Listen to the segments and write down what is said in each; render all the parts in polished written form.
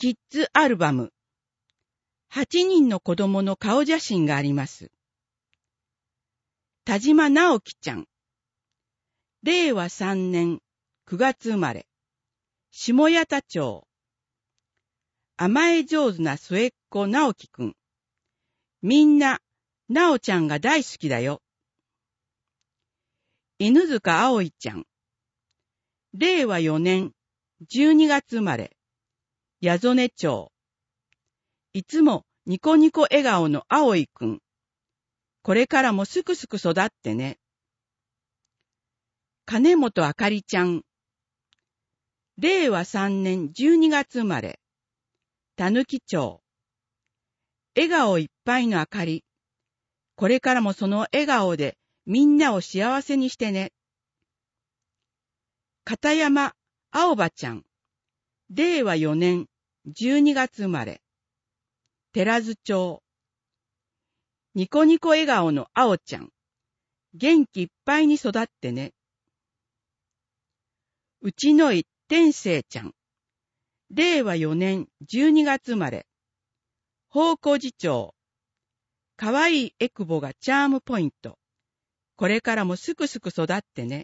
キッズアルバム。8人の子供の顔写真があります。田島直樹ちゃん。令和3年9月生まれ。下谷田町。甘え上手な末っ子直樹くん。みんな、直ちゃんが大好きだよ。犬塚葵ちゃん。令和4年12月生まれ。八曽根町。いつもニコニコ笑顔の葵くん。これからもすくすく育ってね。金本あかりちゃん。令和3年12月生まれ。たぬき町。笑顔いっぱいのあかり。これからもその笑顔でみんなを幸せにしてね。片山青葉ちゃん。令和4年12月生まれ。寺津町。ニコニコ笑顔の青ちゃん。元気いっぱいに育ってね。内野井天聖ちゃん。令和4年12月生まれ。宝光寺町。かわいいエクボがチャームポイント。これからもすくすく育ってね。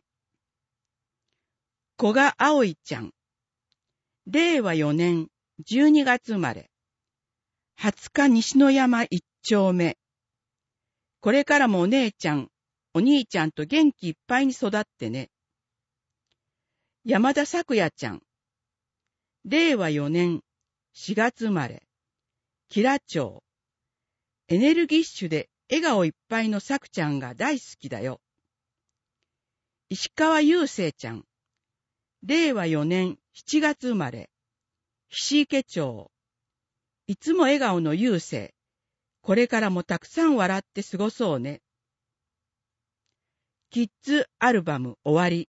古賀葵ちゃん。令和4年12月生まれ。20日西野山1丁目。これからもお姉ちゃん、お兄ちゃんと元気いっぱいに育ってね。山田咲也ちゃん。令和4年4月生まれ。吉良町。エネルギッシュで笑顔いっぱいのさくちゃんが大好きだよ。石川雄生ちゃん。令和4年7月生まれ。菱池町。いつも笑顔の雄生。これからもたくさん笑って過ごそうね。キッズアルバム終わり。